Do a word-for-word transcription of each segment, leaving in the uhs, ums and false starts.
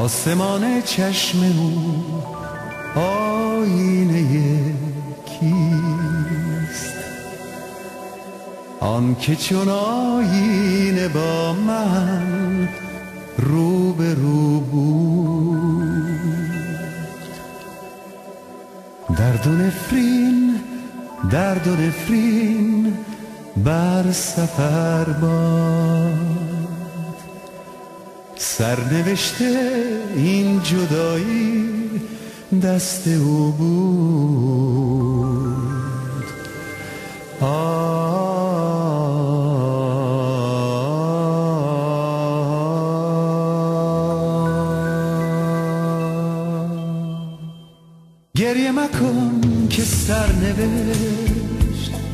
آسمان چشم او آینه کیست؟ آن که چون آینه با من رو به رو بود. درد و نفرین درد و نفرین بر سفر باد، سرنوشته این جدایی دست او بود. آه گریه مکن که سرنوشت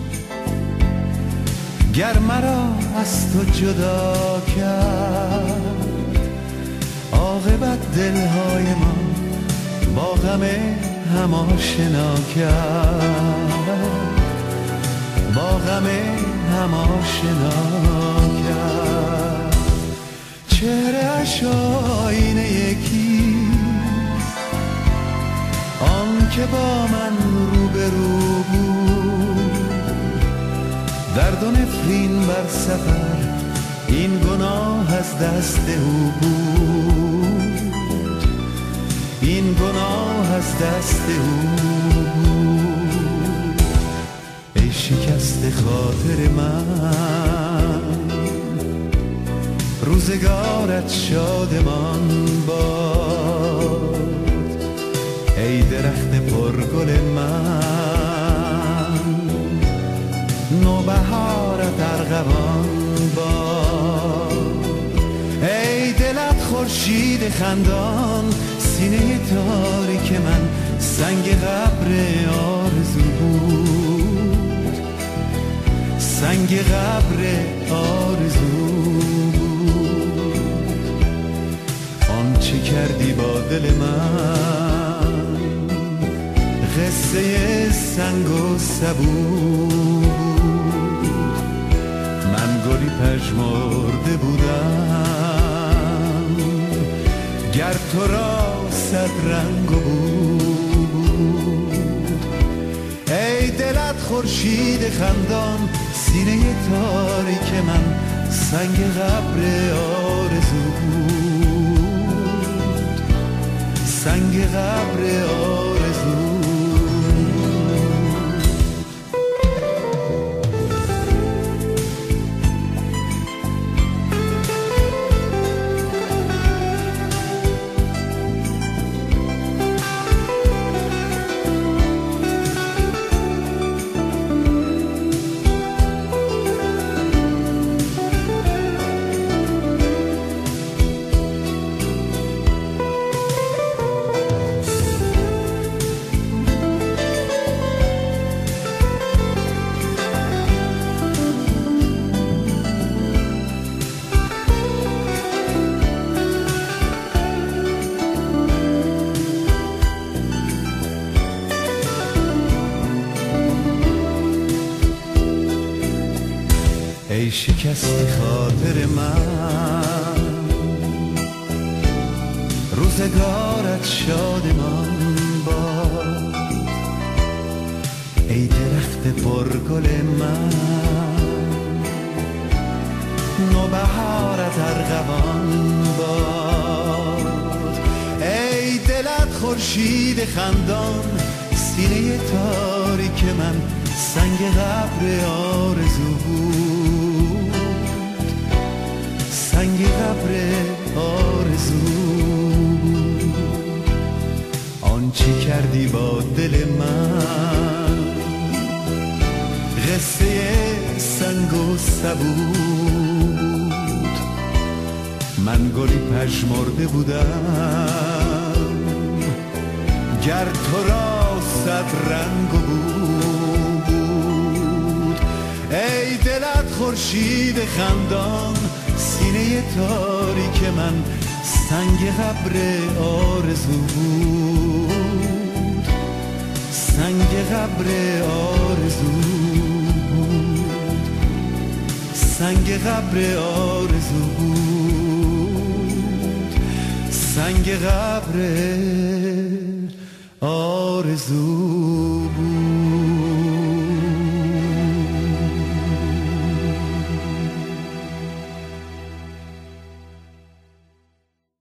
گر مرا از تو جدا کرد، عاقبت دلهای ما با غم هم آشنا کرد، با غم هم آشنا کرد. چهره‌اش آینه یکی آن که با من رو به رو بود. درد و نفرین بر سفر این گناه از دست او بود، این گناه از دست او بود. ای شکست خاطر من روزگارت شادمان باد. ای درخت پرگل من نوبهارت ارغوان باد. ای دلت خورشید خندان، سینه تاریک من سنگ قبر آرزو بود، سنگ قبر آرزو بود. آنچه کردی با دل من قصه سنگ و سبو بود. من گلی پژمرده بودم گر تو را صد رنگ و بو بود. ای دلت خورشید خندان، سینه تاریک من سنگ قبر آرزو بود، سنگ قبر آرزو. ای شکست خاطر من روزگارت شادمان باد. ای درخت پرگل من نوبهارت ارغوان باد. ای دلت خورشید خندان، سینه تاریک من سنگ قبر آرزو بود، سنگ قبر آرزو بود. آنچه کردی با دل من قصه سنگ و سبو بود. من گلی پژمرده بودم گر تو را صد رنگ و بو بود. ای دلت خورشید خندان، سینه تاریک من سنگ قبر آرزو بود، سنگ قبر آرزو بود، سنگ قبر آرزو بود. سنگ قبر آرزو بود.